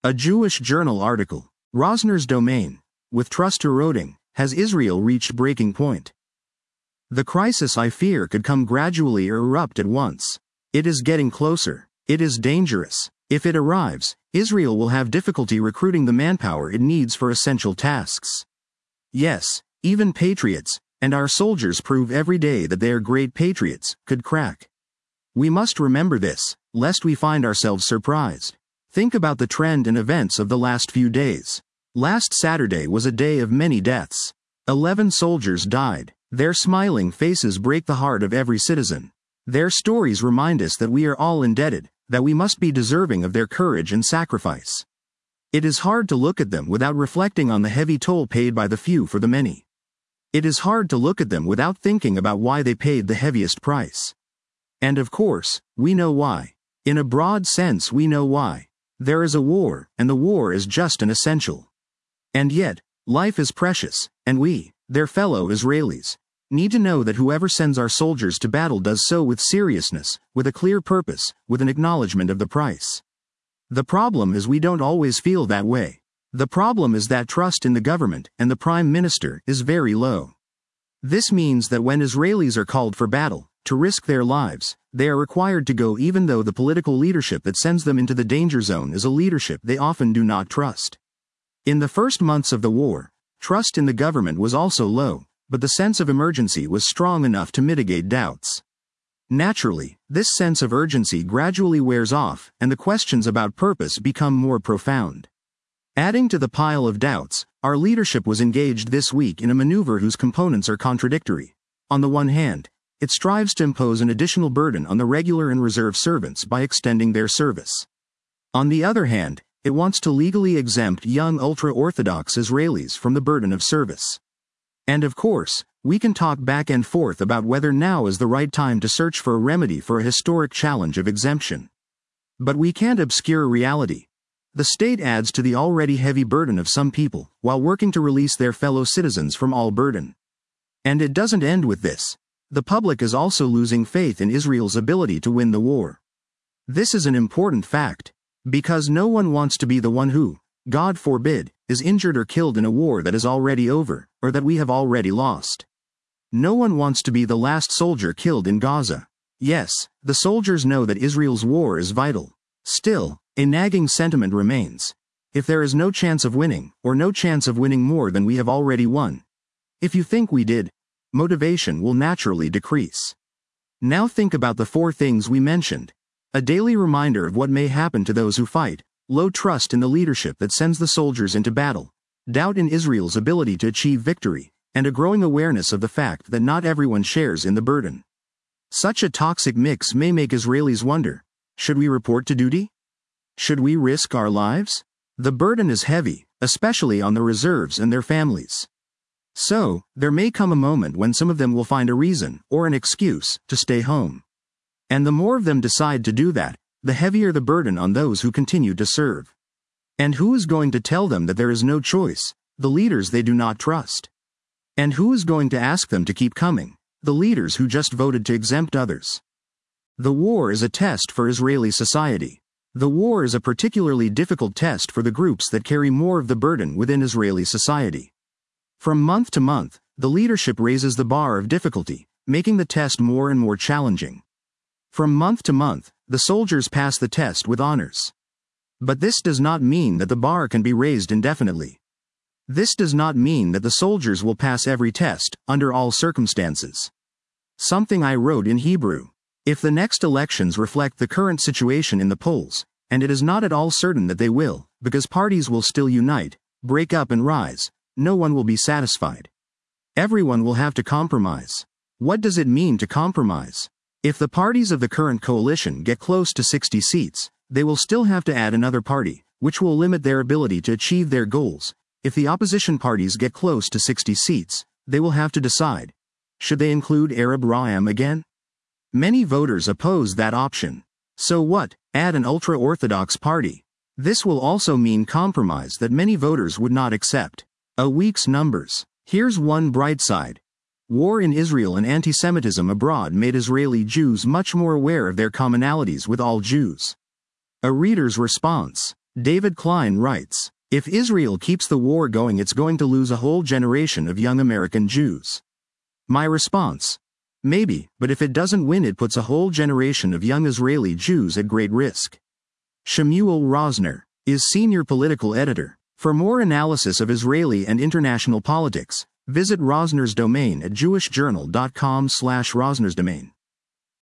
A Jewish journal article. Rosner's domain. With trust eroding, has Israel reached breaking point? The crisis, I fear, could come gradually or erupt at once. It is getting closer. It is dangerous. If it arrives, Israel will have difficulty recruiting the manpower it needs for essential tasks. Yes, even patriots, and our soldiers prove every day that they are great patriots, could crack. We must remember this, lest we find ourselves surprised. Think about the trend and events of the last few days. Last Saturday was a day of many deaths. 11 soldiers died. Their smiling faces break the heart of every citizen. Their stories remind us that we are all indebted, that we must be deserving of their courage and sacrifice. It is hard to look at them without reflecting on the heavy toll paid by the few for the many. It is hard to look at them without thinking about why they paid the heaviest price. And of course, we know why. In a broad sense, we know why. There is a war, and the war is just an essential. And yet, life is precious, and we, their fellow Israelis, need to know that whoever sends our soldiers to battle does so with seriousness, with a clear purpose, with an acknowledgement of the price. The problem is we don't always feel that way. The problem is that trust in the government and the Prime Minister is very low. This means that when Israelis are called for battle, to risk their lives, they are required to go even though the political leadership that sends them into the danger zone is a leadership they often do not trust. In the first months of the war, trust in the government was also low, but the sense of emergency was strong enough to mitigate doubts. Naturally, this sense of urgency gradually wears off, and the questions about purpose become more profound. Adding to the pile of doubts, our leadership was engaged this week in a maneuver whose components are contradictory. On the one hand, it strives to impose an additional burden on the regular and reserve servants by extending their service. On the other hand, it wants to legally exempt young ultra-Orthodox Israelis from the burden of service. And of course, we can talk back and forth about whether now is the right time to search for a remedy for a historic challenge of exemption. But we can't obscure reality. The state adds to the already heavy burden of some people, while working to release their fellow citizens from all burden. And it doesn't end with this. The public is also losing faith in Israel's ability to win the war. This is an important fact, because no one wants to be the one who, God forbid, is injured or killed in a war that is already over, or that we have already lost. No one wants to be the last soldier killed in Gaza. Yes, the soldiers know that Israel's war is vital. Still, a nagging sentiment remains. If there is no chance of winning, or no chance of winning more than we have already won, if you think we did, motivation will naturally decrease. Now think about the 4 things we mentioned. A daily reminder of what may happen to those who fight, low trust in the leadership that sends the soldiers into battle, doubt in Israel's ability to achieve victory, and a growing awareness of the fact that not everyone shares in the burden. Such a toxic mix may make Israelis wonder, should we report to duty? Should we risk our lives? The burden is heavy, especially on the reserves and their families. So, there may come a moment when some of them will find a reason, or an excuse, to stay home. And the more of them decide to do that, the heavier the burden on those who continue to serve. And who is going to tell them that there is no choice? The leaders they do not trust. And who is going to ask them to keep coming? The leaders who just voted to exempt others. The war is a test for Israeli society. The war is a particularly difficult test for the groups that carry more of the burden within Israeli society. From month to month, the leadership raises the bar of difficulty, making the test more and more challenging. From month to month, the soldiers pass the test with honors. But this does not mean that the bar can be raised indefinitely. This does not mean that the soldiers will pass every test, under all circumstances. Something I wrote in Hebrew. If the next elections reflect the current situation in the polls, and it is not at all certain that they will, because parties will still unite, break up and rise, no one will be satisfied. Everyone will have to compromise. What does it mean to compromise? If the parties of the current coalition get close to 60 seats, they will still have to add another party, which will limit their ability to achieve their goals. If the opposition parties get close to 60 seats, they will have to decide. Should they include Arab Ra'am again? Many voters oppose that option. So what? Add an ultra-Orthodox party. This will also mean compromise that many voters would not accept. A week's numbers. Here's one bright side. War in Israel and anti-Semitism abroad made Israeli Jews much more aware of their commonalities with all Jews. A reader's response. David Klein writes, "If Israel keeps the war going, it's going to lose a whole generation of young American Jews." My response: maybe, but if it doesn't win, it puts a whole generation of young Israeli Jews at great risk. Shemuel Rosner is senior political editor. For more analysis of Israeli and international politics, visit Rosner's domain at jewishjournal.com/rosnersdomain.